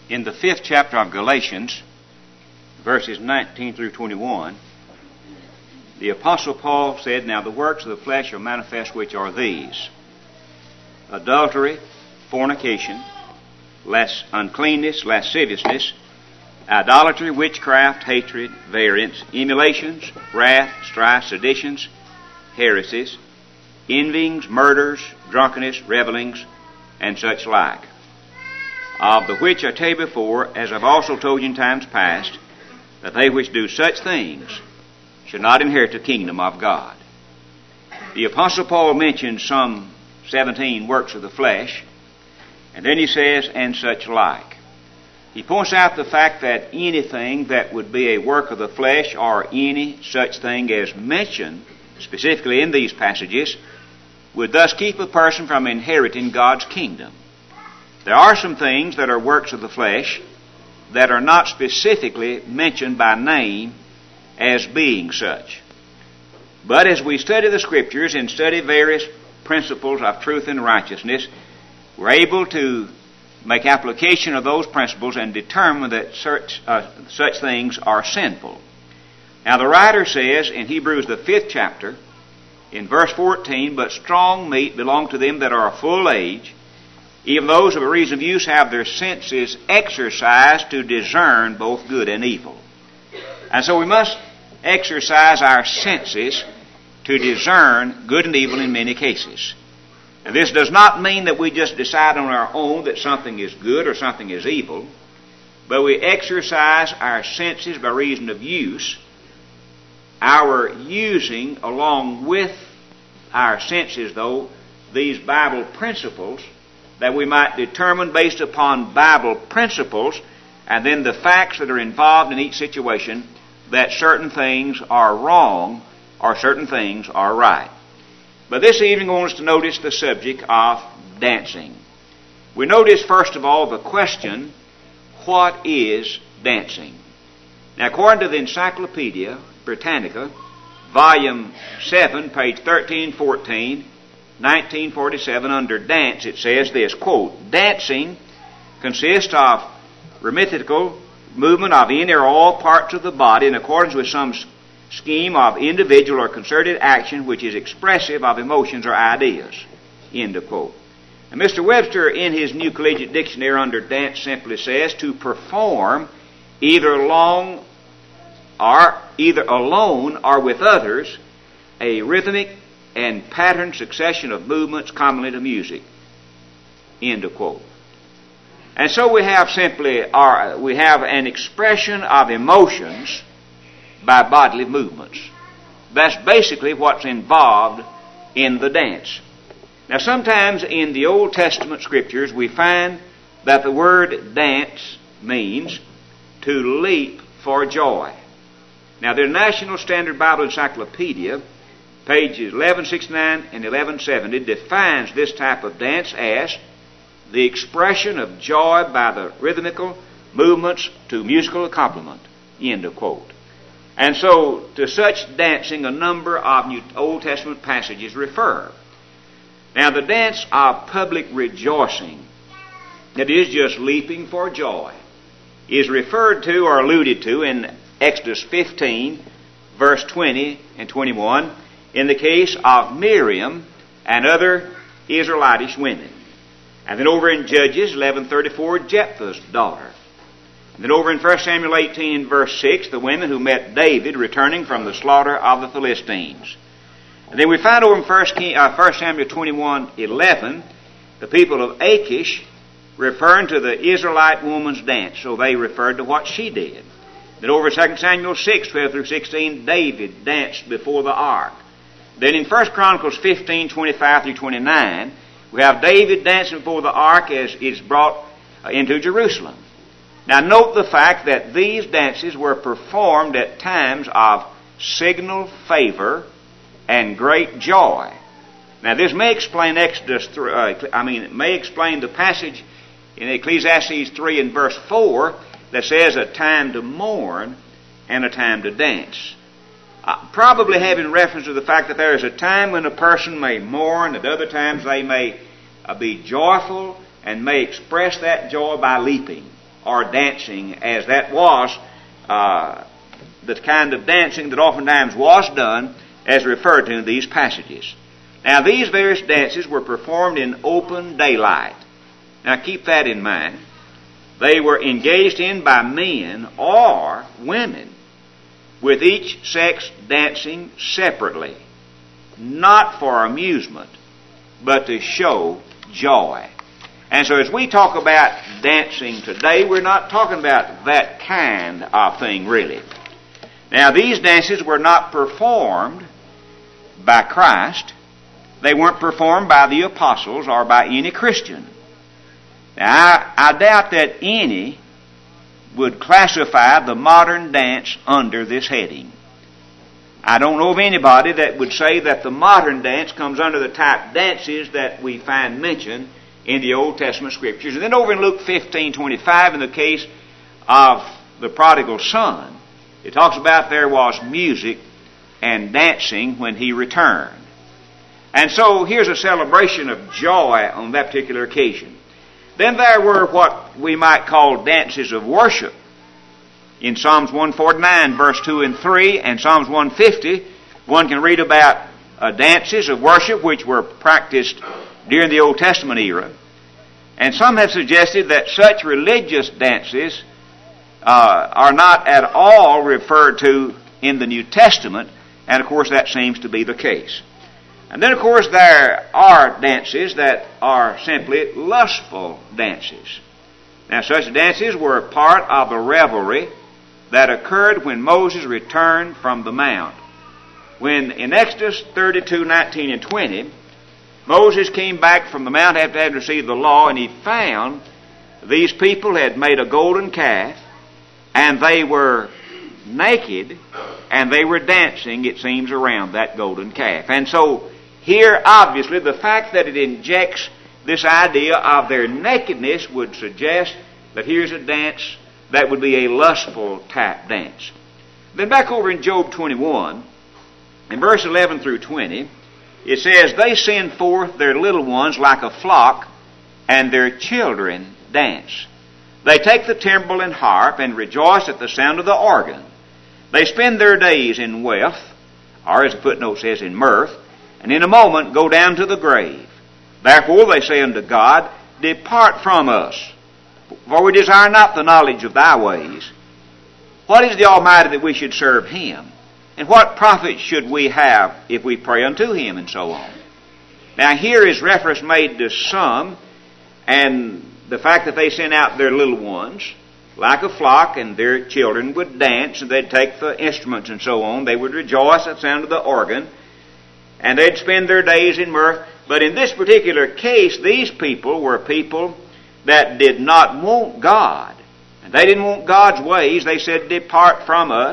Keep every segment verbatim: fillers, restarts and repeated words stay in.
in the fifth chapter of Galatians, verses nineteen through twenty-one, the Apostle Paul said, "Now the works of the flesh are manifest, which are these: adultery, fornication, las- uncleanness, lasciviousness, idolatry, witchcraft, hatred, variance, emulations, wrath, strife, seditions, heresies, envyings, murders, drunkenness, revellings, and such like. Of the which I tell you before, as I've also told you in times past, that they which do such things should not inherit the kingdom of God." The Apostle Paul mentions some seventeen works of the flesh, and then he says, "and such like." He points out the fact that anything that would be a work of the flesh, or any such thing as mentioned specifically in these passages, would thus keep a person from inheriting God's kingdom. There are some things that are works of the flesh that are not specifically mentioned by name as being such. But as we study the Scriptures and study various principles of truth and righteousness, we're able to make application of those principles and determine that such, uh, such things are sinful. Now the writer says in Hebrews the fifth chapter, in verse fourteen, "But strong meat belong to them that are of full age, even those of a reason of use have their senses exercised to discern both good and evil." And so we must exercise our senses to discern good and evil in many cases. And this does not mean that we just decide on our own that something is good or something is evil, but we exercise our senses by reason of use, our using along with our senses, though, these Bible principles, that we might determine based upon Bible principles and then the facts that are involved in each situation that certain things are wrong or certain things are right. But this evening I want us to notice the subject of dancing. We notice first of all the question, what is dancing? Now according to the Encyclopedia Britannica, volume seven, page thirteen fourteen, nineteen forty-seven, under dance it says this, quote, "Dancing consists of rhythmical movement of any or all parts of the body in accordance with some scheme of individual or concerted action which is expressive of emotions or ideas." End of quote. And Mister Webster in his New Collegiate Dictionary under dance simply says, "To perform either long or either alone or with others a rhythmic and patterned succession of movements commonly to music." End of quote. And so we have simply our, we have an expression of emotions by bodily movements. That's basically what's involved in the dance. Now sometimes in the Old Testament Scriptures we find that the word dance means to leap for joy. Now the National Standard Bible Encyclopedia, pages eleven sixty-nine and eleven seventy, defines this type of dance as the expression of joy by the rhythmical movements to musical accompaniment. End of quote. And so to such dancing a number of New Old Testament passages refer. Now the dance of public rejoicing, that is just leaping for joy, is referred to or alluded to in Exodus fifteen, verse twenty and twenty-one, in the case of Miriam and other Israelitish women. And then over in Judges eleven thirty-four, Jephthah's daughter. And then over in First Samuel eighteen, verse six, the women who met David returning from the slaughter of the Philistines. And then we find over in First Samuel twenty-one eleven, the people of Achish referring to the Israelite woman's dance. So they referred to what she did. Then over in Second Samuel six, twelve through sixteen, David danced before the ark. Then in First Chronicles fifteen, twenty-five through twenty-nine, we have David dancing before the ark as it's brought into Jerusalem. Now note the fact that these dances were performed at times of signal favor and great joy. Now this may explain Exodus, uh, I mean, it may explain the passage in Ecclesiastes three and verse four that says a time to mourn and a time to dance. Uh, probably having reference to the fact that there is a time when a person may mourn, at other times they may uh, be joyful and may express that joy by leaping. or dancing, as that was uh, the kind of dancing that oftentimes was done as referred to in these passages. Now, these various dances were performed in open daylight. Now, keep that in mind. They were engaged in by men or women, with each sex dancing separately, not for amusement, but to show joy. And so as we talk about dancing today, we're not talking about that kind of thing, really. Now, these dances were not performed by Christ. They weren't performed by the apostles or by any Christian. Now, I, I doubt that any would classify the modern dance under this heading. I don't know of anybody that would say that the modern dance comes under the type dances that we find mentioned in the Old Testament Scriptures. And then over in Luke fifteen twenty-five, in the case of the prodigal son, it talks about there was music and dancing when he returned. And so here's a celebration of joy on that particular occasion. Then there were what we might call dances of worship. In Psalms one forty-nine, verse two and three, and Psalms one fifty, one can read about uh, dances of worship which were practiced during the Old Testament era. And some have suggested that such religious dances uh, are not at all referred to in the New Testament, and of course that seems to be the case. And then of course there are dances that are simply lustful dances. Now such dances were a part of a revelry that occurred when Moses returned from the mount. When in Exodus thirty-two, nineteen and twenty, Moses came back from the mount after having received the law, and he found these people had made a golden calf, and they were naked, and they were dancing, it seems, around that golden calf. And so here, obviously, the fact that it injects this idea of their nakedness would suggest that here's a dance that would be a lustful type dance. Then back over in Job twenty-one, in verse eleven through twenty, it says, "They send forth their little ones like a flock, and their children dance. They take the timbrel and harp, and rejoice at the sound of the organ. They spend their days in wealth," or as the footnote says, in mirth, "and in a moment go down to the grave. Therefore they say unto God, Depart from us, for we desire not the knowledge of thy ways. What is the Almighty that we should serve him? And what profit should we have if we pray unto him?" and so on. Now here is reference made to some, and the fact that they sent out their little ones like a flock, and their children would dance, and they'd take the instruments and so on. They would rejoice at the sound of the organ, and they'd spend their days in mirth. But in this particular case, these people were people that did not want God. And they didn't want God's ways. They said, "Depart from us."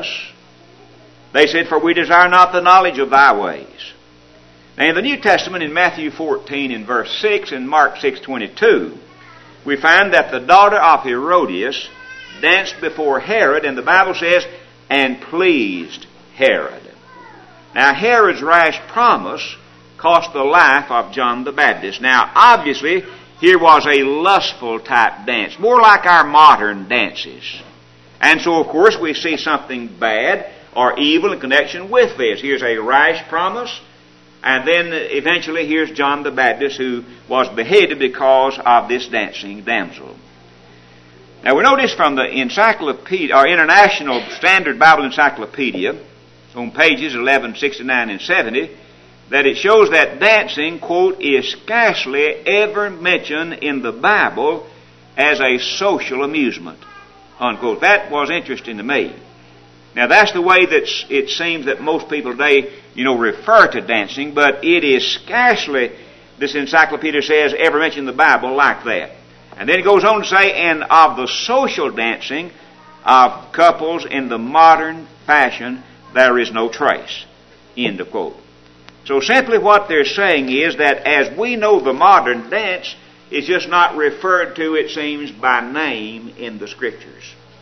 They said, "For we desire not the knowledge of thy ways." Now in the New Testament, in Matthew fourteen in verse six and Mark six twenty-two, we find that the daughter of Herodias danced before Herod, and the Bible says, "and pleased Herod." Now Herod's rash promise cost the life of John the Baptist. Now obviously here was a lustful type dance, more like our modern dances. And so of course we see something bad or evil in connection with this. Here's a rash promise, and then eventually here's John the Baptist, who was beheaded because of this dancing damsel. Now we notice from the encyclopedia, or International Standard Bible Encyclopedia, on pages eleven sixty-nine and seventy, that it shows that dancing, quote, "is scarcely ever mentioned in the Bible as a social amusement," unquote. That was interesting to me. Now that's the way that it seems that most people today, you know, refer to dancing, but it is scarcely, this encyclopedia says, ever mentioned in the Bible like that. And then it goes on to say, "and of the social dancing of couples in the modern fashion, there is no trace." End of quote. So simply what they're saying is that as we know the modern dance is just not referred to, it seems, by name in the Scriptures.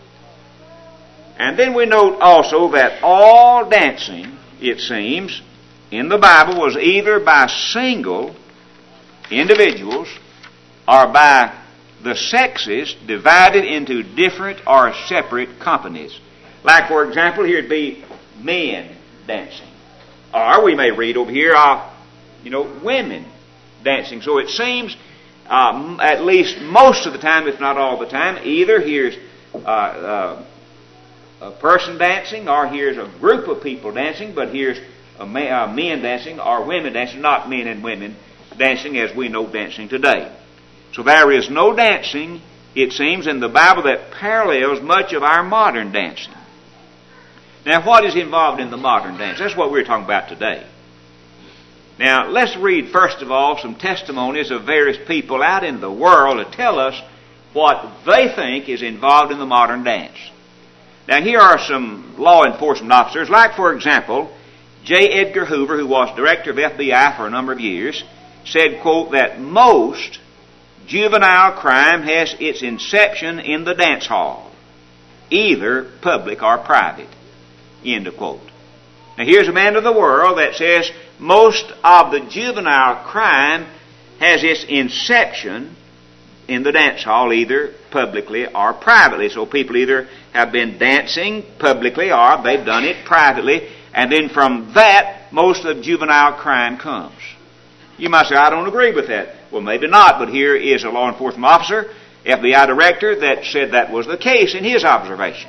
And then we note also that all dancing, it seems, in the Bible was either by single individuals or by the sexes divided into different or separate companies. Like, for example, here would be men dancing. Or we may read over here of, you know, women dancing. So it seems, um, at least most of the time, if not all the time, either here's uh, uh, a person dancing, or here's a group of people dancing, but here's a ma- uh, men dancing or women dancing, not men and women dancing as we know dancing today. So there is no dancing, it seems, in the Bible that parallels much of our modern dancing. Now, what is involved in the modern dance? That's what we're talking about today. Now, let's read, first of all, some testimonies of various people out in the world to tell us what they think is involved in the modern dance. Now, here are some law enforcement officers, like, for example, J. Edgar Hoover, who was director of F B I for a number of years, said, quote, that most juvenile crime has its inception in the dance hall, either public or private, end of quote. Now, here's a man of the world that says most of the juvenile crime has its inception in the dance hall, either publicly or privately. So people either have been dancing publicly or they've done it privately, and then from that, most of juvenile crime comes. You might say, I don't agree with that. Well, maybe not, but here is a law enforcement officer, F B I director, that said that was the case in his observation.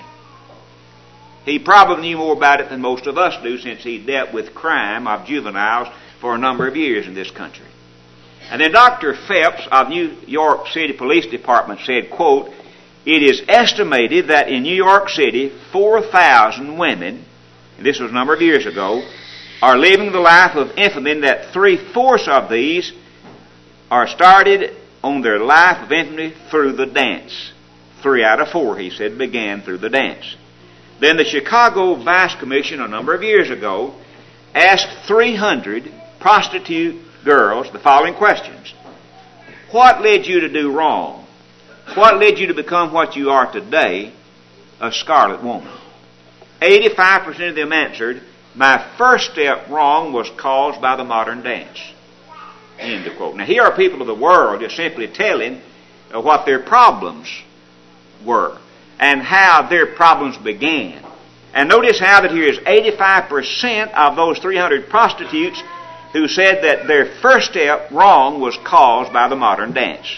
He probably knew more about it than most of us do, since he dealt with crime of juveniles for a number of years in this country. And then Doctor Phelps of New York City Police Department said, quote, it is estimated that in New York City, four thousand women, and this was a number of years ago, are living the life of infamy, and that three-fourths of these are started on their life of infamy through the dance. Three out of four, he said, began through the dance. Then the Chicago Vice Commission a number of years ago asked three hundred prostitute girls the following questions. What led you to do wrong? What led you to become what you are today, a scarlet woman? eighty-five percent of them answered, my first step wrong was caused by the modern dance. End of quote. Now, here are people of the world just simply telling uh, what their problems were and how their problems began. And notice how that here is eighty-five percent of those three hundred prostitutes who said that their first step wrong was caused by the modern dance.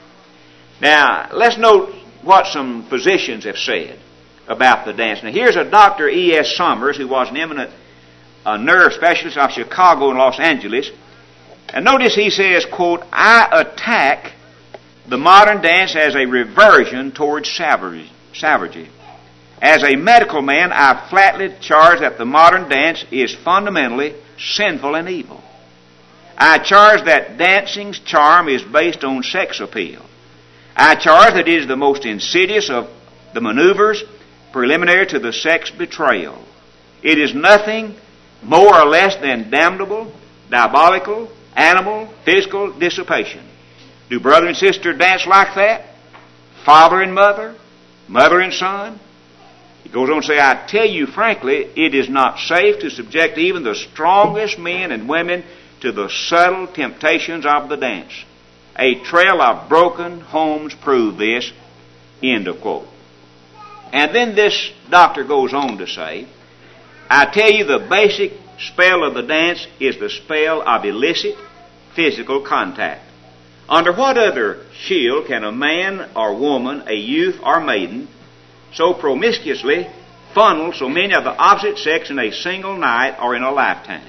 Now, let's note what some physicians have said about the dance. Now, here's a Doctor E S Summers, who was an eminent uh, nerve specialist of Chicago and Los Angeles. And notice he says, quote, I attack the modern dance as a reversion towards savagery. savagery. As a medical man, I flatly charge that the modern dance is fundamentally sinful and evil. I charge that dancing's charm is based on sex appeal. I charge that it is the most insidious of the maneuvers preliminary to the sex betrayal. It is nothing more or less than damnable, diabolical, animal, physical dissipation. Do brother and sister dance like that? Father and mother? Mother and son? He goes on to say, I tell you frankly, it is not safe to subject even the strongest men and women to the subtle temptations of the dance. A trail of broken homes prove this. End of quote. And then this doctor goes on to say, I tell you the basic spell of the dance is the spell of illicit physical contact. Under what other shield can a man or woman, a youth or maiden, so promiscuously funnel so many of the opposite sex in a single night or in a lifetime?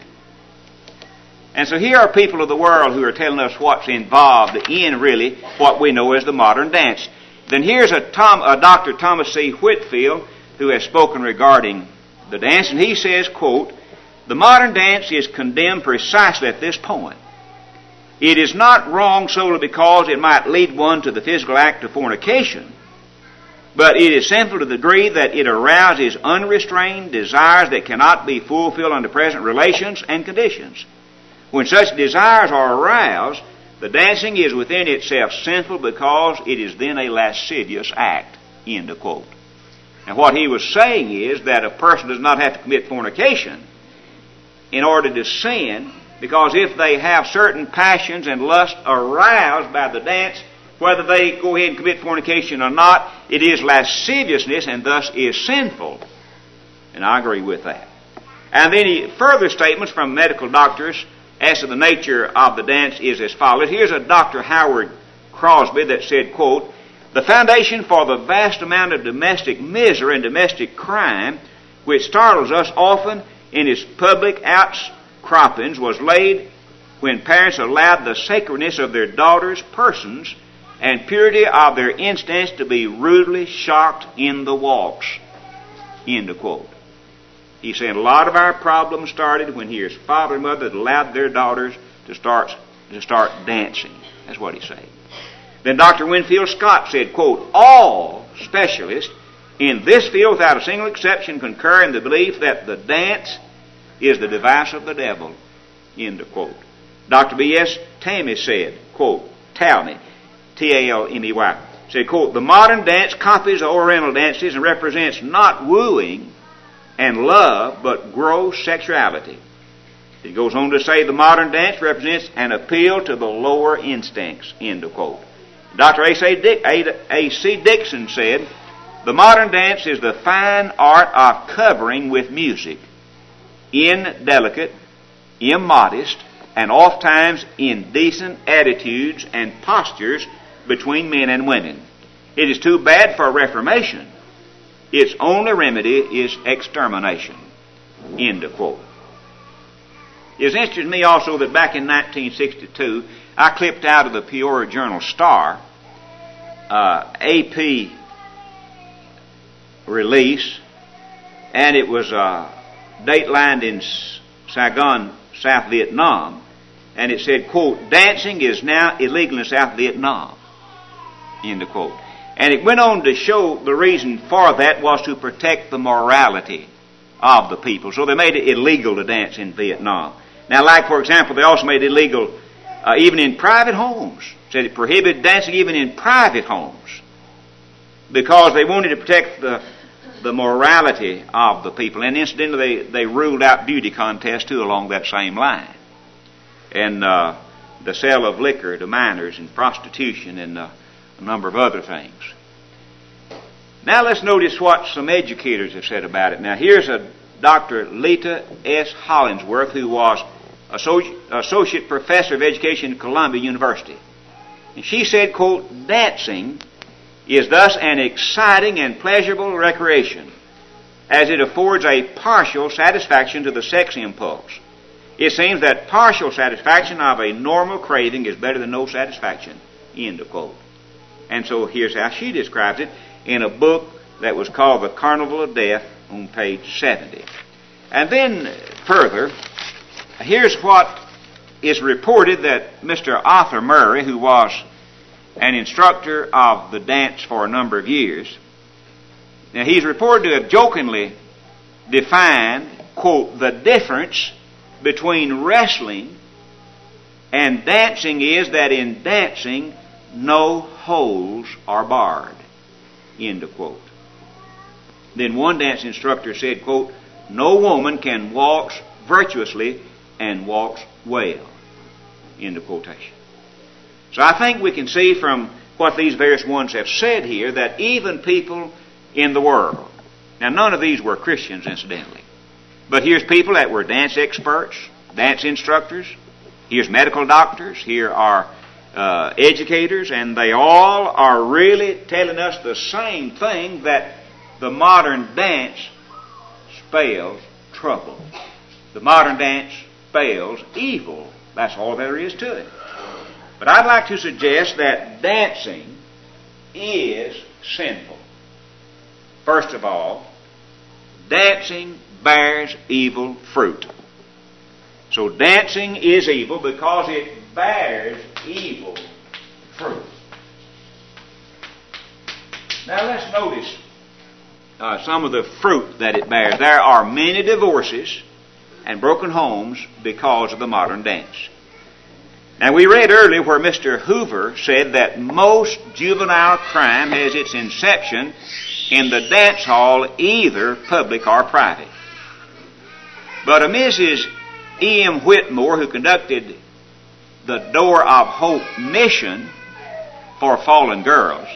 And so here are people of the world who are telling us what's involved in really what we know as the modern dance. Then here's a, Tom, a Doctor Thomas C. Whitfield who has spoken regarding the dance, and he says, quote, the modern dance is condemned precisely at this point. It is not wrong solely because it might lead one to the physical act of fornication, but it is sinful to the degree that it arouses unrestrained desires that cannot be fulfilled under present relations and conditions. When such desires are aroused, the dancing is within itself sinful because it is then a lascivious act. End of quote. And what he was saying is that a person does not have to commit fornication in order to sin, because if they have certain passions and lust aroused by the dance, whether they go ahead and commit fornication or not, it is lasciviousness and thus is sinful. And I agree with that. And then he, further statements from medical doctors as to the nature of the dance is as follows. Here's a Doctor Howard Crosby that said, quote, "The foundation for the vast amount of domestic misery and domestic crime which startles us often in its public outcroppings was laid when parents allowed the sacredness of their daughters' persons and purity of their instincts to be rudely shocked in the walks." End of quote. He said a lot of our problems started when here's father and mother that allowed their daughters to start to start dancing. That's what he said. Then Doctor Winfield Scott said, quote, "All specialists in this field without a single exception concur in the belief that the dance is the device of the devil." End of quote. Doctor B S Tammy said, quote, Talmy, T A L M E Y, said, quote, "The modern dance copies the Oriental dances and represents not wooing and love, but gross sexuality." It goes on to say the modern dance represents an appeal to the lower instincts. End of quote. Doctor A C Dixon said, "The modern dance is the fine art of covering with music, indelicate, immodest, and oft-times indecent attitudes and postures between men and women. It is too bad for reformation. Its only remedy is extermination." End of quote. It's interesting to me also that back in nineteen sixty-two, I clipped out of the Peoria Journal Star uh, A P release, and it was uh, datelined in Saigon, South Vietnam, and it said, quote, "Dancing is now illegal in South Vietnam." End of quote. And it went on to show the reason for that was to protect the morality of the people. So they made it illegal to dance in Vietnam. Now, like, for example, they also made it illegal uh, even in private homes. Said it prohibited dancing even in private homes because they wanted to protect the, the morality of the people. And incidentally, they, they ruled out beauty contests, too, along that same line. And uh, the sale of liquor to minors and prostitution and uh, a number of other things. Now let's notice what some educators have said about it. Now here's a Doctor Lita S. Hollingsworth, who was Associate Professor of Education at Columbia University. And she said, quote, "Dancing is thus an exciting and pleasurable recreation, as it affords a partial satisfaction to the sex impulse. It seems that partial satisfaction of a normal craving is better than no satisfaction." End of quote. And so here's how she describes it in a book that was called The Carnival of Death on page seventy. And then further, here's what is reported that Mister Arthur Murray, who was an instructor of the dance for a number of years, now he's reported to have jokingly defined, quote, "The difference between wrestling and dancing is that in dancing no holes are barred." End of quote. Then one dance instructor said, quote, "No woman can waltz virtuously and waltz well." End of quotation. So I think we can see from what these various ones have said here that even people in the world, now none of these were Christians incidentally, but here's people that were dance experts, dance instructors, here's medical doctors, here are Uh, educators, and they all are really telling us the same thing, that the modern dance spells trouble. The modern dance spells evil. That's all there is to it. But I'd like to suggest that dancing is sinful. First of all, dancing bears evil fruit. So dancing is evil because it bears evil fruit. Now let's notice uh, some of the fruit that it bears. There are many divorces and broken homes because of the modern dance. Now we read earlier where Mister Hoover said that most juvenile crime has its inception in the dance hall, either public or private. But a Missus E M Whitmore, who conducted the Door of Hope mission, for fallen girls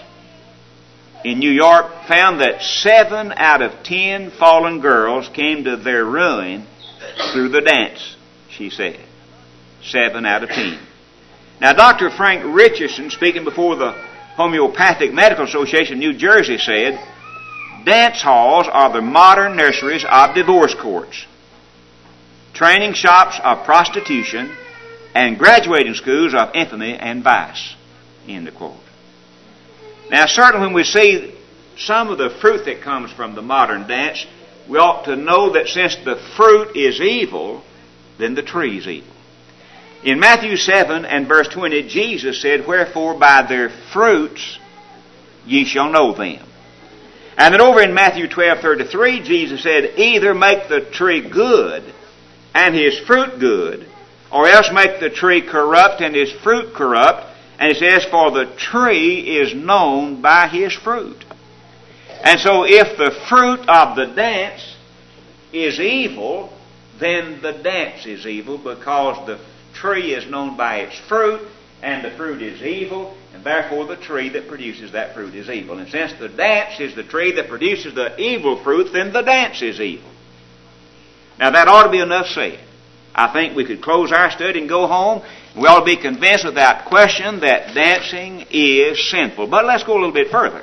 in New York found that seven out of ten fallen girls came to their ruin through the dance, she said. Seven out of ten. Now, Doctor Frank Richardson, speaking before the Homeopathic Medical Association of New Jersey, said, dance halls are the modern nurseries of divorce courts, training shops of prostitution, and graduating schools of infamy and vice. End of quote. Now, certainly when we see some of the fruit that comes from the modern dance, we ought to know that since the fruit is evil, then the tree is evil. In Matthew seven and verse twenty, Jesus said, wherefore by their fruits ye shall know them. And then over in Matthew twelve thirty-three, Jesus said, either make the tree good and his fruit good, or else make the tree corrupt and his fruit corrupt. And it says, for the tree is known by his fruit. And so if the fruit of the dance is evil, then the dance is evil, because the tree is known by its fruit, and the fruit is evil, and therefore the tree that produces that fruit is evil. And since the dance is the tree that produces the evil fruit, then the dance is evil. Now that ought to be enough said. I think we could close our study and go home. We ought to be convinced without question that dancing is sinful. But let's go a little bit further.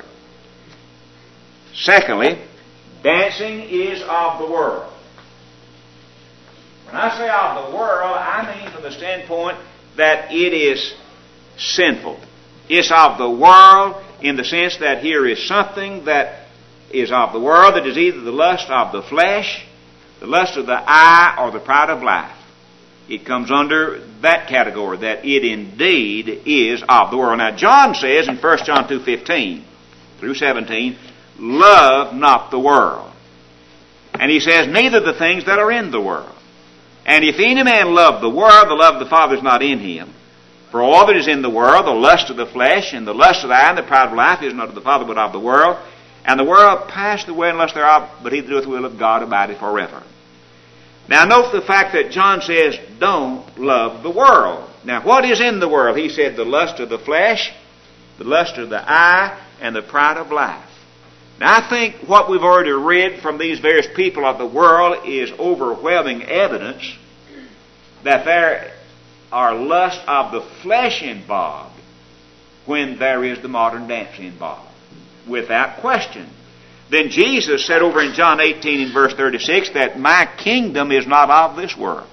Secondly, dancing is of the world. When I say of the world, I mean from the standpoint that it is sinful. It's of the world in the sense that here is something that is of the world, that is either the lust of the flesh, the lust of the eye, or the pride of life. It comes under that category, that it indeed is of the world. Now, John says in First John two fifteen through seventeen, love not the world. And he says, neither the things that are in the world. And if any man love the world, the love of the Father is not in him. For all that is in the world, the lust of the flesh, and the lust of the eye, and the pride of life, is not of the Father, but of the world. And the world passeth away and lust thereof, but he that doeth the will of God abideth forever. Now note the fact that John says, don't love the world. Now what is in the world? He said the lust of the flesh, the lust of the eye, and the pride of life. Now I think what we've already read from these various people of the world is overwhelming evidence that there are lusts of the flesh involved when there is the modern dance involved. Without question. Then Jesus said over in John eighteen and verse thirty-six that my kingdom is not of this world.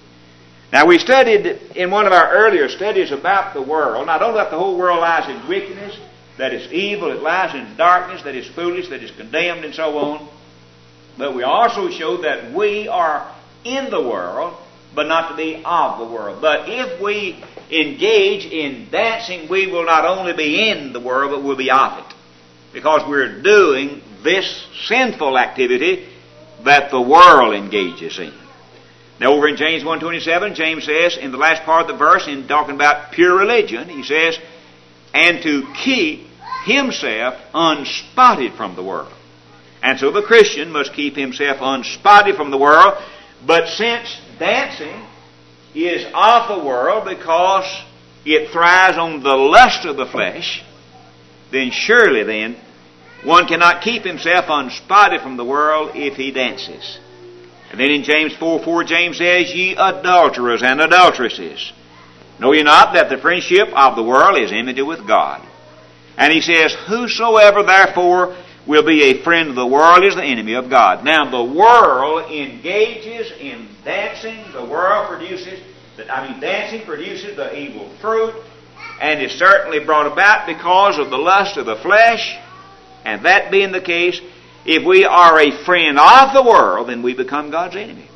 Now we studied in one of our earlier studies about the world. Now don't let the whole world lies in wickedness, that is evil, it lies in darkness, that is foolish, that is condemned, and so on. But we also showed that we are in the world, but not to be of the world. But if we engage in dancing, we will not only be in the world, but we'll be of it. Because we're doing this sinful activity that the world engages in. Now over in James one twenty-seven, James says in the last part of the verse, in talking about pure religion, he says, and to keep himself unspotted from the world. And so the Christian must keep himself unspotted from the world. But since dancing is of the world because it thrives on the lust of the flesh, then surely then one cannot keep himself unspotted from the world if he dances. And then in James four four, James says, ye adulterers and adulteresses, know ye not that the friendship of the world is enmity with God? And he says, whosoever therefore will be a friend of the world is the enemy of God. Now the world engages in dancing. The world produces, I mean dancing produces the evil fruit, and is certainly brought about because of the lust of the flesh. And that being the case, if we are a friend of the world, then we become God's enemy.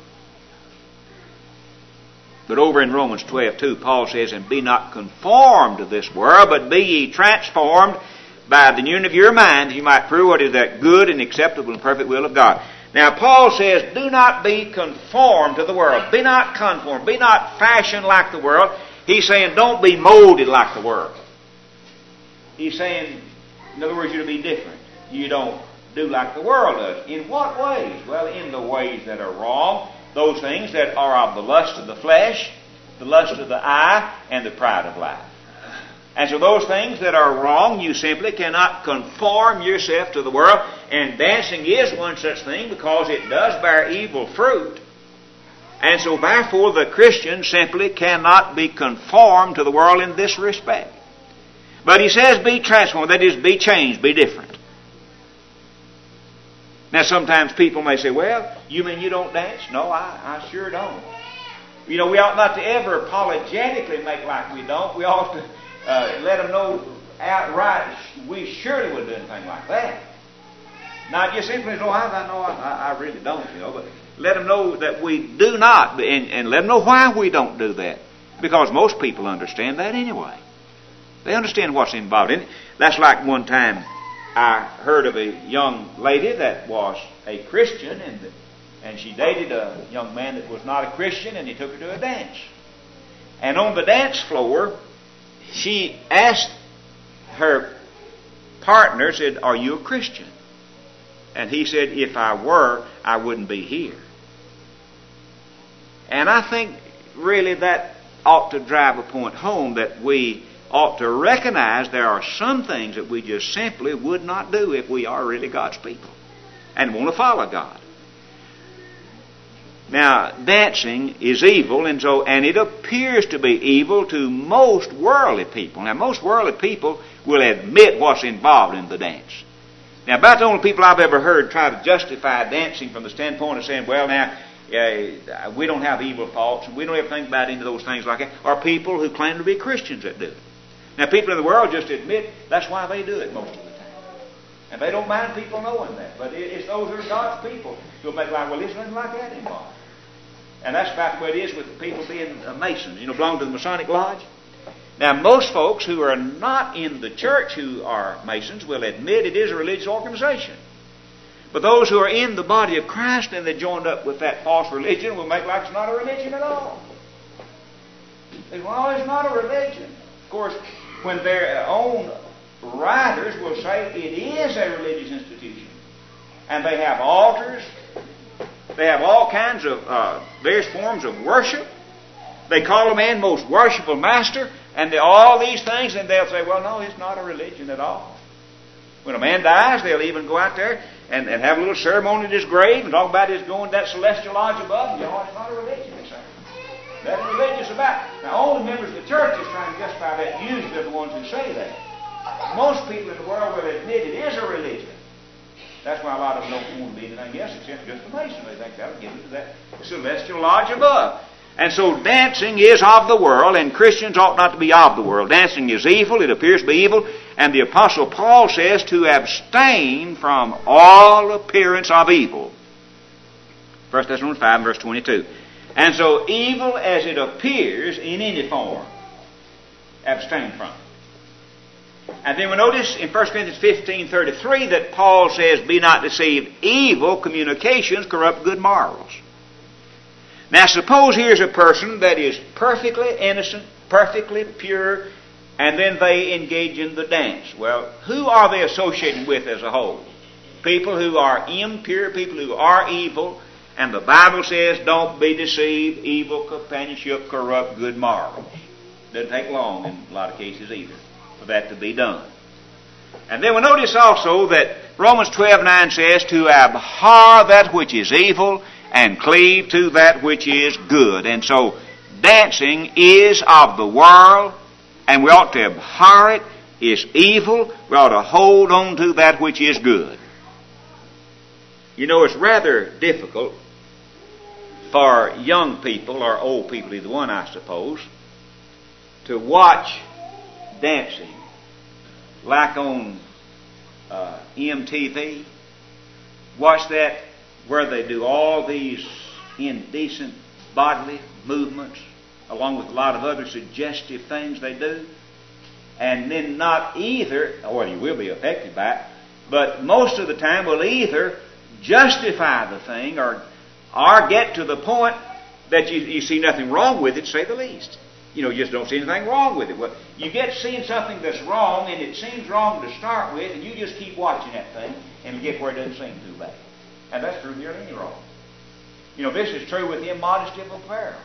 But over in Romans twelve two, Paul says, and be not conformed to this world, but be ye transformed by the union of your mind, that you might prove what is that good and acceptable and perfect will of God. Now Paul says, do not be conformed to the world. Be not conformed. Be not fashioned like the world. He's saying, don't be molded like the world. He's saying, in other words, you're to be different. You don't do like the world does. In what ways? Well, in the ways that are wrong. Those things that are of the lust of the flesh, the lust of the eye, and the pride of life. And so those things that are wrong, you simply cannot conform yourself to the world. And dancing is one such thing because it does bear evil fruit. And so therefore the Christian simply cannot be conformed to the world in this respect. But he says be transformed, that is, be changed, be different. Now sometimes people may say, well, you mean you don't dance? No, I, I sure don't. You know, we ought not to ever apologetically make like we don't. We ought to uh, let them know outright we surely wouldn't do anything like that. Not just simply, no, I, I know I, I really don't, you know, but let them know that we do not, and, and let them know why we don't do that. Because most people understand that anyway. They understand what's involved in it. That's like one time I heard of a young lady that was a Christian, and and she dated a young man that was not a Christian, and he took her to a dance. And on the dance floor, she asked her partner, said, are you a Christian? And he said, if I were, I wouldn't be here. And I think really that ought to drive a point home, that we ought to recognize there are some things that we just simply would not do if we are really God's people and want to follow God. Now, dancing is evil, and so and it appears to be evil to most worldly people. Now, most worldly people will admit what's involved in the dance. Now, about the only people I've ever heard try to justify dancing from the standpoint of saying, well, now, uh, we don't have evil thoughts, and we don't ever think about any of those things like that, are people who claim to be Christians that do it. Now, people in the world just admit that's why they do it most of the time. And they don't mind people knowing that. But it's those who are God's people who will make like, well, there's nothing like that anymore. And that's about the way it is with people being Masons, you know, belong to the Masonic Lodge. Now, most folks who are not in the church who are Masons will admit it is a religious organization. But those who are in the body of Christ and they joined up with that false religion will make like it's not a religion at all. They say, well, it's not a religion. Of course, when their own writers will say it is a religious institution. And they have altars. They have all kinds of uh, various forms of worship. They call a man most worshipful master. And they, all these things, and they'll say, well, no, it's not a religion at all. When a man dies, they'll even go out there and, and have a little ceremony at his grave and talk about his going to that celestial lodge above. You know, it's not a religion, they say. That's religious about. Now, only members of the church is trying to justify that. Usually they're the ones who say that. Most people in the world will admit it is a religion. That's why a lot of them don't want to be anything else except just a Mason. They think that'll get them to that celestial lodge above. And so dancing is of the world, and Christians ought not to be of the world. Dancing is evil, it appears to be evil, and the Apostle Paul says to abstain from all appearance of evil. First Thessalonians five, verse twenty-two. And so evil as it appears in any form, abstain from it. And then we notice in First Corinthians fifteen, thirty-three that Paul says, be not deceived, evil communications corrupt good morals. Now suppose here's a person that is perfectly innocent, perfectly pure, and then they engage in the dance. Well, who are they associating with as a whole? People who are impure, people who are evil, and the Bible says don't be deceived, evil companionship corrupt good morals. Doesn't take long in a lot of cases either for that to be done. And then we notice also that Romans twelve nine says to abhor that which is evil and cleave to that which is good. And so dancing is of the world, and we ought to abhor it. It's evil. We ought to hold on to that which is good. You know, it's rather difficult for young people, or old people, either one, I suppose, to watch dancing like on uh, M T V. Watch that where they do all these indecent bodily movements along with a lot of other suggestive things they do, and then not either, or you will be affected by it, but most of the time will either justify the thing or, or get to the point that you, you see nothing wrong with it, to say the least. You know, you just don't see anything wrong with it. Well, you get seeing something that's wrong, and it seems wrong to start with, and you just keep watching that thing, and get where it doesn't seem too bad. And that's true nearly any wrong. You know, this is true with immodesty of apparel.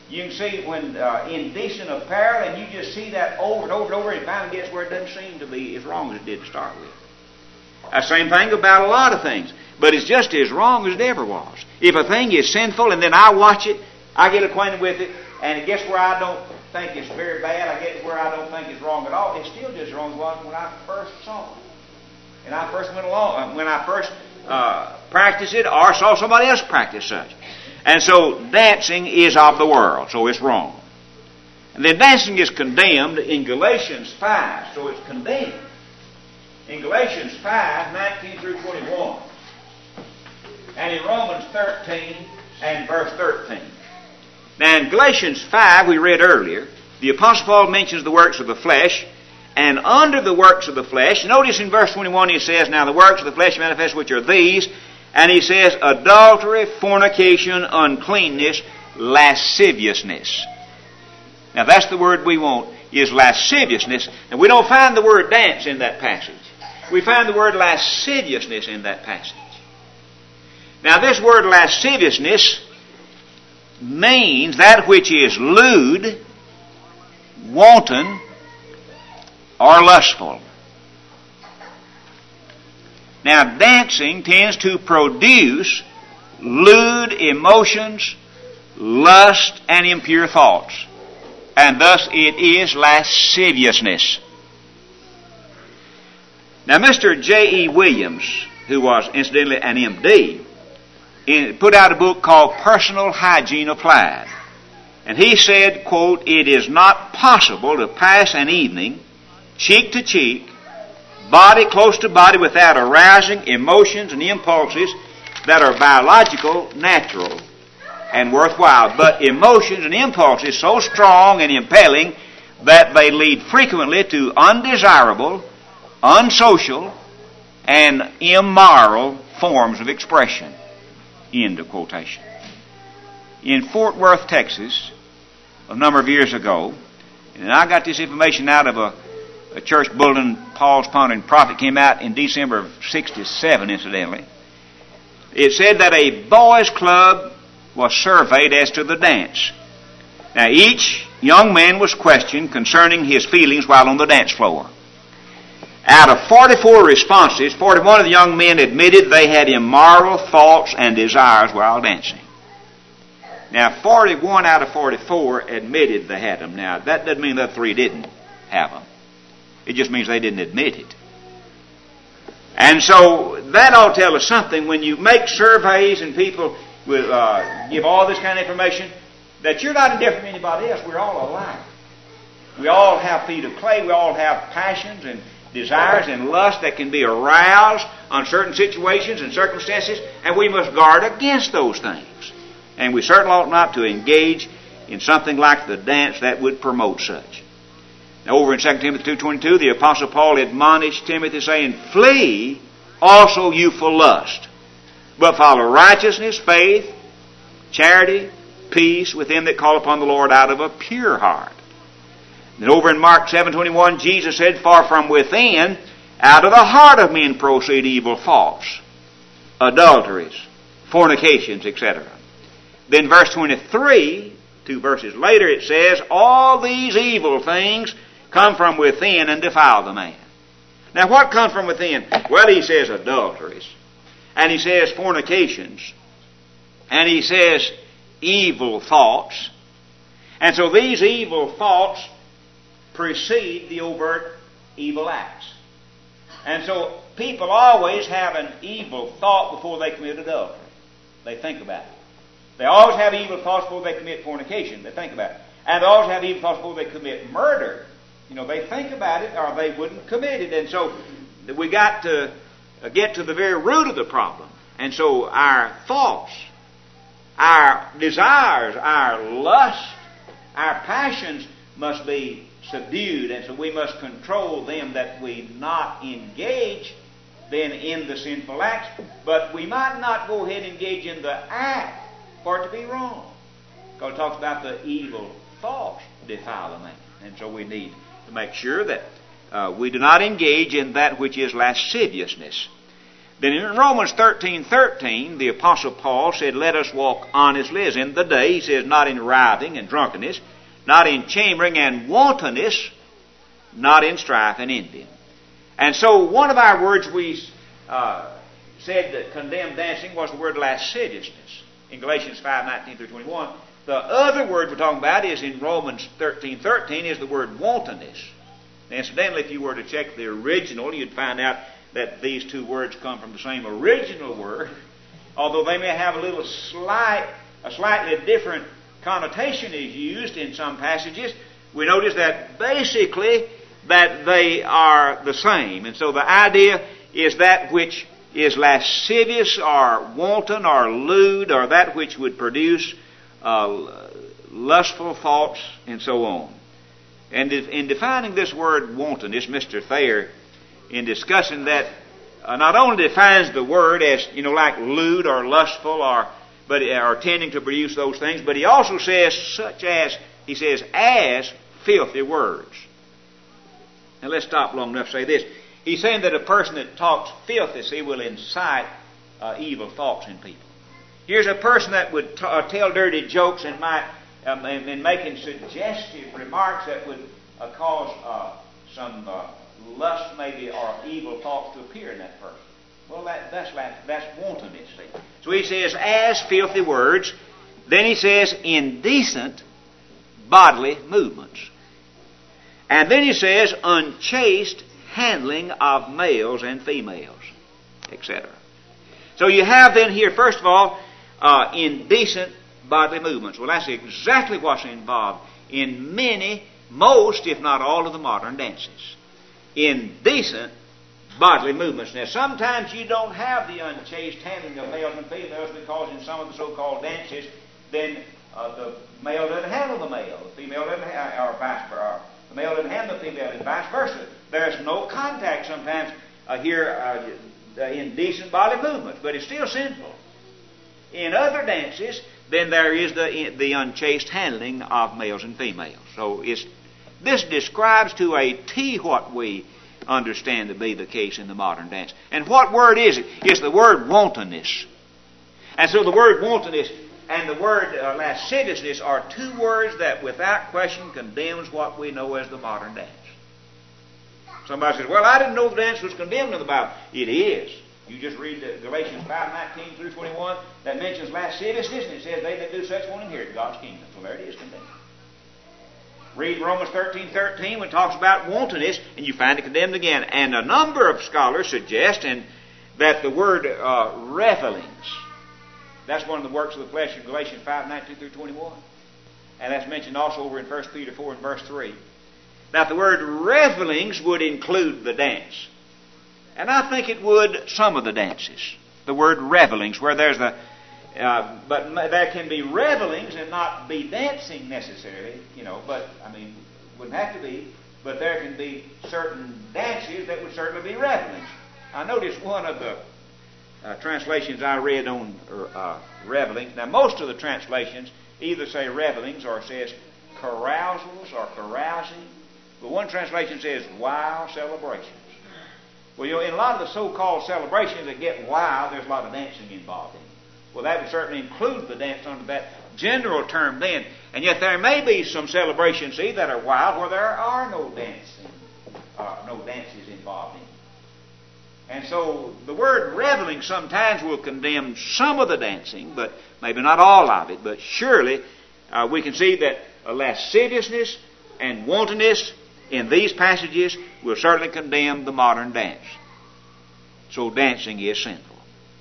You can see when uh, indecent apparel, and you just see that over and over and over, and it finally gets where it doesn't seem to be as wrong as it did to start with. The same thing about a lot of things. But it's just as wrong as it ever was. If a thing is sinful and then I watch it, I get acquainted with it, and it gets where I don't think it's very bad, I get where I don't think it's wrong at all, it's still just as wrong as it was when I first saw it. And I first went along, when I first uh, practiced it or saw somebody else practice such. And so dancing is of the world, so it's wrong. And then dancing is condemned in Galatians five, so it's condemned. In Galatians five, nineteen through twenty-one. And in Romans thirteen and verse thirteen. Now in Galatians five, we read earlier, the Apostle Paul mentions the works of the flesh, and under the works of the flesh, notice in verse twenty-one he says, now the works of the flesh manifest, which are these, and he says, adultery, fornication, uncleanness, lasciviousness. Now that's the word we want, is lasciviousness. And we don't find the word dance in that passage. We find the word lasciviousness in that passage. Now this word lasciviousness means that which is lewd, wanton, or lustful. Now dancing tends to produce lewd emotions, lust, and impure thoughts. And thus it is lasciviousness. Now Mister J E Williams, who was incidentally an M D, put out a book called Personal Hygiene Applied. And he said, quote, it is not possible to pass an evening cheek to cheek, body close to body without arousing emotions and impulses that are biological, natural, and worthwhile. But emotions and impulses so strong and impelling that they lead frequently to undesirable, unsocial, and immoral forms of expression. End of quotation. In Fort Worth, Texas, a number of years ago, and I got this information out of a, a church bulletin, Paul's Pondering Prophet, came out in December of sixty-seven, incidentally. It said that a boys' club was surveyed as to the dance. Now, each young man was questioned concerning his feelings while on the dance floor. Out of forty-four responses, forty-one of the young men admitted they had immoral thoughts and desires while dancing. Now, forty-one out of forty-four admitted they had them. Now, that doesn't mean the other three didn't have them. It just means they didn't admit it. And so, that ought to tell us something. When you make surveys and people will uh, give all this kind of information, that you're not different from anybody else. We're all alike. We all have feet of clay. We all have passions and desires and lust that can be aroused on certain situations and circumstances, and we must guard against those things. And we certainly ought not to engage in something like the dance that would promote such. Now, over in Second Timothy two twenty-two, the Apostle Paul admonished Timothy, saying, flee also youthful lust, but follow righteousness, faith, charity, peace with them that call upon the Lord out of a pure heart. Then over in Mark seven twenty-one, Jesus said, for from within, out of the heart of men proceed evil thoughts, adulteries, fornications, et cetera. Then verse twenty-three, two verses later, it says, all these evil things come from within and defile the man. Now what comes from within? Well, he says adulteries, and he says fornications, and he says evil thoughts. And so these evil thoughts precede the overt evil acts. And so people always have an evil thought before they commit adultery. They think about it. They always have evil thoughts before they commit fornication. They think about it. And they always have evil thoughts before they commit murder. You know, they think about it or they wouldn't commit it. And so we got to get to the very root of the problem. And so our thoughts, our desires, our lust, our passions must be subdued, and so we must control them that we not engage then in the sinful acts, but we might not go ahead and engage in the act for it to be wrong. Because it talks about the evil thoughts defile a man. And so we need to make sure that uh, we do not engage in that which is lasciviousness. Then in Romans thirteen thirteen, the Apostle Paul said, let us walk honestly as in the day. He says, not in rioting and drunkenness, not in chambering and wantonness, not in strife and envy. And so one of our words we uh, said that condemned dancing was the word lasciviousness in Galatians five nineteen through twenty-one. The other word we're talking about is in Romans thirteen thirteen is the word wantonness. Incidentally, if you were to check the original, you'd find out that these two words come from the same original word, although they may have a little slight, a slightly different connotation is used in some passages. We notice that basically that they are the same. And so the idea is that which is lascivious or wanton or lewd or that which would produce uh, lustful thoughts and so on. And in defining this word wantonness, Mister Thayer, in discussing that, uh, not only defines the word as, you know, like lewd or lustful or but or tending to produce those things, but he also says such as, he says, as filthy words. Now let's stop long enough to say this. He's saying that a person that talks filthy, see, will incite uh, evil thoughts in people. Here's a person that would t- uh, tell dirty jokes and might, um, and, and making suggestive remarks that would uh, cause uh, some uh, lust maybe or evil thoughts to appear in that person. Well, that, that's like, that's wantonness. See? So he says, as filthy words. Then he says, indecent bodily movements. And then he says, unchaste handling of males and females, et cetera. So you have then here, first of all, uh, indecent bodily movements. Well, that's exactly what's involved in many, most, if not all, of the modern dances. Indecent bodily movements. Now, sometimes you don't have the unchaste handling of males and females because in some of the so-called dances, then uh, the male doesn't handle the male, the female doesn't handle, or vice versa. The male doesn't handle the female, and vice versa. There's no contact sometimes uh, here uh, in decent bodily movements, but it's still sinful. In other dances, then there is the the unchaste handling of males and females. So it's, this describes to a T what we understand to be the case in the modern dance. And what word is it? It's the word wantonness. And so the word wantonness and the word uh, lasciviousness are two words that without question condemns what we know as the modern dance. Somebody says, well, I didn't know the dance was condemned in the Bible. It is. You just read Galatians five nineteen through twenty-one that mentions lasciviousness, and it says they that do such won't inherit God's kingdom. So there it is, condemned. Read Romans thirteen thirteen when it talks about wantonness, and you find it condemned again. And a number of scholars suggest and that the word uh, revelings, that's one of the works of the flesh in Galatians five nineteen through twenty-one. And that's mentioned also over in First Peter four and verse three. That the word revelings would include the dance. And I think it would some of the dances. The word revelings, where there's the... Uh, but there can be revelings and not be dancing necessarily, you know, but, I mean, wouldn't have to be. But there can be certain dances that would certainly be revelings. I noticed one of the uh, translations I read on uh, revelings. Now, most of the translations either say revelings or says carousals or carousing. But one translation says wild celebrations. Well, you know, in a lot of the so-called celebrations that get wild, there's a lot of dancing involved in it. Well, that would certainly include the dance under that general term then. And yet there may be some celebrations, see, that are wild where there are no dancing, uh, no dances involved in it. And so the word reveling sometimes will condemn some of the dancing, but maybe not all of it. But surely uh, we can see that a lasciviousness and wantonness in these passages will certainly condemn the modern dance. So dancing is sinful.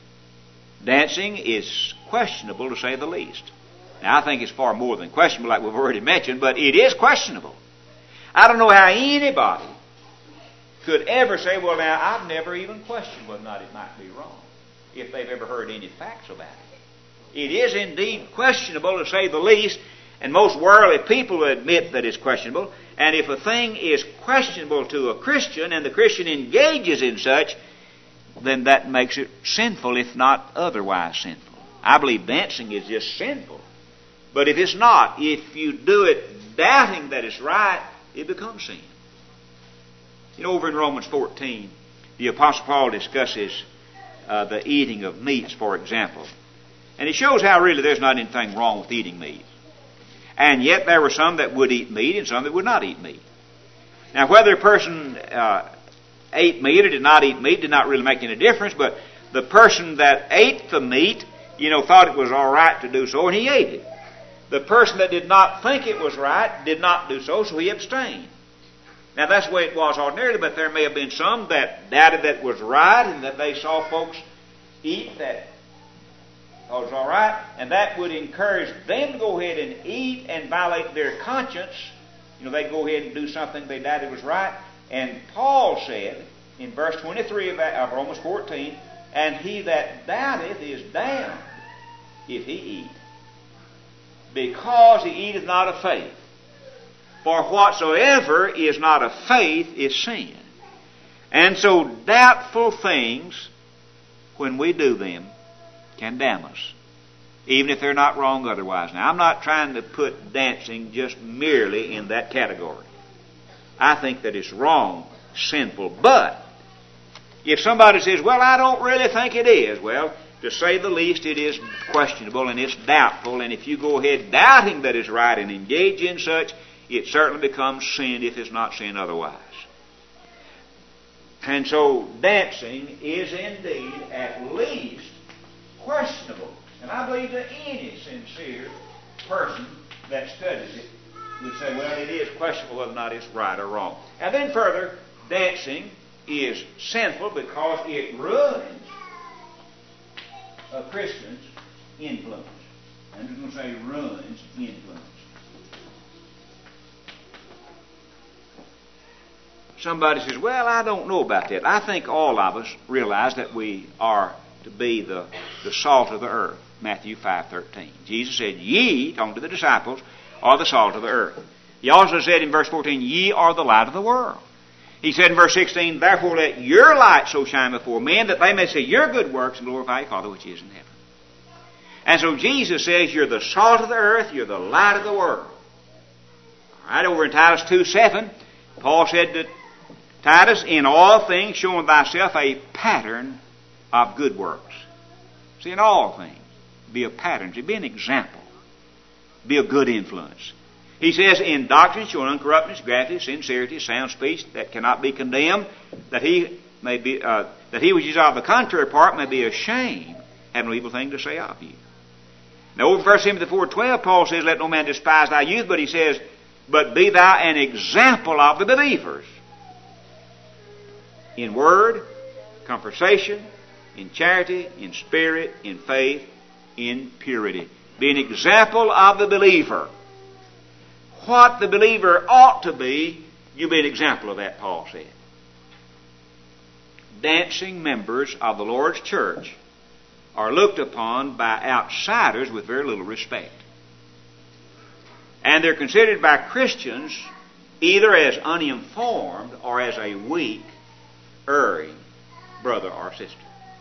Dancing is questionable, to say the least. Now, I think it's far more than questionable, like we've already mentioned, but it is questionable. I don't know how anybody could ever say, well, now, I've never even questioned whether or not it might be wrong, if they've ever heard any facts about it. It is indeed questionable, to say the least, and most worldly people admit that it's questionable. And if a thing is questionable to a Christian, and the Christian engages in such, then that makes it sinful, if not otherwise sinful. I believe dancing is just sinful. But if it's not, if you do it doubting that it's right, it becomes sin. You know, over in Romans fourteen, the Apostle Paul discusses uh, the eating of meats, for example. And it shows how really there's not anything wrong with eating meat. And yet there were some that would eat meat and some that would not eat meat. Now, whether a person uh, ate meat or did not eat meat did not really make any difference, but the person that ate the meat, you know, thought it was all right to do so, and he ate it. The person that did not think it was right did not do so, so he abstained. Now, that's the way it was ordinarily, but there may have been some that doubted that was right and that they saw folks eat that thought it was all right, and that would encourage them to go ahead and eat and violate their conscience. You know, they'd go ahead and do something they doubted was right. And Paul said in verse twenty-three of Romans fourteen, and he that doubteth is damned if he eat, because he eateth not of faith. For whatsoever is not of faith is sin. And so doubtful things, when we do them, can damn us, even if they're not wrong otherwise. Now, I'm not trying to put dancing just merely in that category. I think that it's wrong, sinful. But if somebody says, well, I don't really think it is, well, to say the least, it is questionable and it's doubtful. And if you go ahead doubting that it's right and engage in such, it certainly becomes sin if it's not sin otherwise. And so dancing is indeed at least questionable. And I believe that any sincere person that studies it would say, well, it is questionable whether or not it's right or wrong. And then further, dancing is sinful because it ruins a Christian's influence. I'm just going to say ruins influence. Somebody says, well, I don't know about that. I think all of us realize that we are to be the, the salt of the earth. Matthew five thirteen. Jesus said, ye, talking to the disciples, are the salt of the earth. He also said in verse fourteen, ye are the light of the world. He said in verse sixteen, therefore let your light so shine before men that they may see your good works and glorify your Father which is in heaven. And so Jesus says you're the salt of the earth, you're the light of the world. All right, over in Titus two seven, Paul said that Titus, in all things, showing thyself a pattern of good works. See, in all things, be a pattern, be an example, be a good influence. He says, in doctrine, showing uncorruptness, gravity, sincerity, sound speech that cannot be condemned, that he may be, uh, that he which is of the contrary part may be ashamed, having no evil thing to say of you. Now, over in First Timothy four twelve, Paul says, let no man despise thy youth, but he says, but be thou an example of the believers. In word, conversation, in charity, in spirit, in faith, in purity. Be an example of the believer. What the believer ought to be, you be an example of that, Paul said. Dancing members of the Lord's church are looked upon by outsiders with very little respect. And they're considered by Christians either as uninformed or as a weak, erring brother or sister.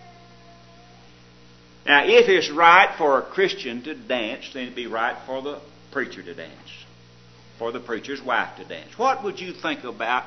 Now, if it's right for a Christian to dance, then it'd be right for the preacher to dance, for the preacher's wife to dance. What would you think about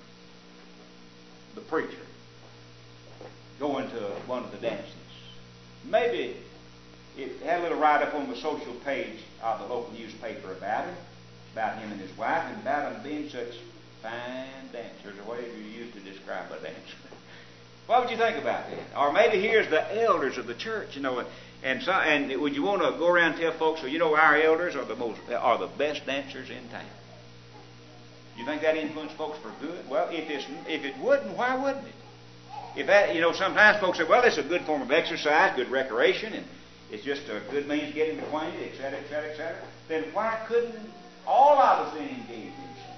the preacher going to one of the dances? Maybe it had a little write-up on the social page of the local newspaper about it, about him and his wife, and about them being such fine dancers, or whatever you use to describe a dancer. What would you think about that? Or maybe here's the elders of the church, you know, and so, and would you want to go around and tell folks, well, you know, our elders are the most are the best dancers in town? You think that influenced folks for good? Well, if it's if it wouldn't, why wouldn't it? If that, you know, sometimes folks say, well, it's a good form of exercise, good recreation, and it's just a good means of getting acquainted, et cetera, et cetera, et cetera. Then why couldn't all of us then engage in something?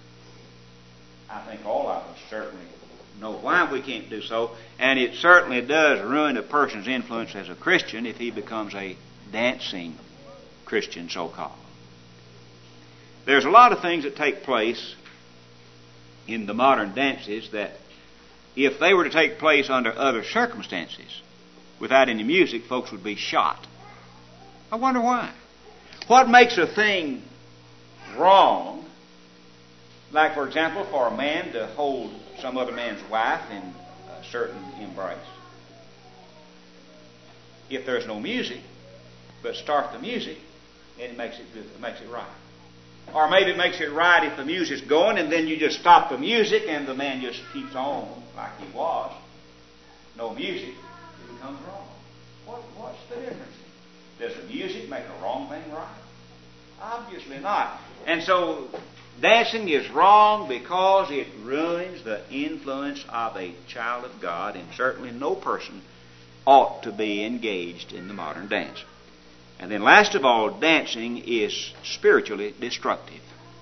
I think all of us certainly know why we can't do so, and it certainly does ruin a person's influence as a Christian if he becomes a dancing Christian, so-called. There's a lot of things that take place in the modern dances that, if they were to take place under other circumstances, without any music, folks would be shot. I wonder why. What makes a thing wrong, like, for example, for a man to hold some other man's wife in a certain embrace? if there's no music, but start the music, and it makes it good, it makes it right. Or maybe it makes it right if the music's going, and then you just stop the music, and the man just keeps on like he was. No music, it becomes wrong. What, what's the difference? Does the music make a wrong thing right? Obviously not. And so dancing is wrong because it ruins the influence of a child of God, and certainly no person ought to be engaged in the modern dance. And then last of all, dancing is spiritually destructive.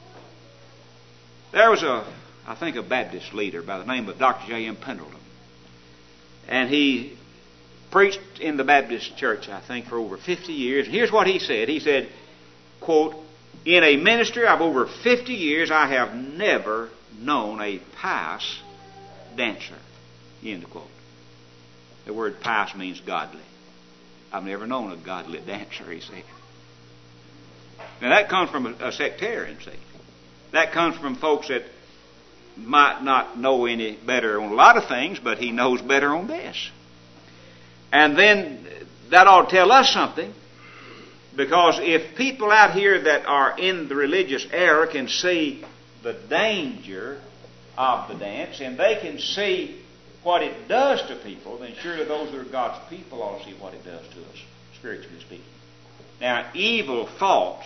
There was a, I think, a Baptist leader by the name of Doctor J M Pendleton. And he preached in the Baptist church, I think, for over fifty years. And here's what he said. He said, quote, "In a ministry of over fifty years, I have never known a pious dancer." End of quote. The word pious means godly. I've never known a godly dancer, he said. Now that comes from a, a sectarian, see. That comes from folks that might not know any better on a lot of things, but he knows better on this. And then that ought to tell us something, because if people out here that are in the religious era can see the danger of the dance, and they can see what it does to people, then surely those who are God's people ought to see what it does to us, spiritually speaking. Now, evil thoughts,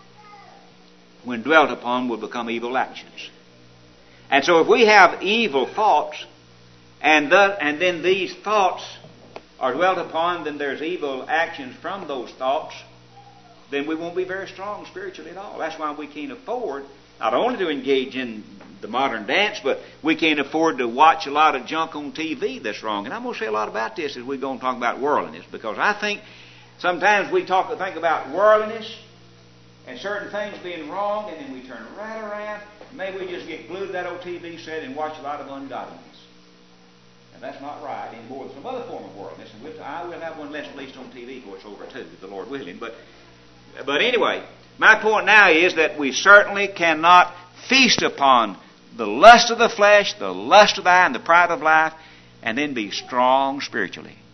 when dwelt upon, will become evil actions. And so if we have evil thoughts, and, the, and then these thoughts are dwelt upon, then there's evil actions from those thoughts, then we won't be very strong spiritually at all. That's why we can't afford not only to engage in the modern dance, but we can't afford to watch a lot of junk on T V that's wrong. And I'm going to say a lot about this as we go and talk about worldliness, because I think sometimes we talk think about worldliness and certain things being wrong, and then we turn right around, and maybe we just get glued to that old T V set and watch a lot of ungodliness. And that's not right any more than some other form of worldliness. And we'll, I will have one less released on T V before it's over too, the Lord willing. But, but anyway, my point now is that we certainly cannot feast upon the lust of the flesh, the lust of the eye, and the pride of life, and then be strong spiritually.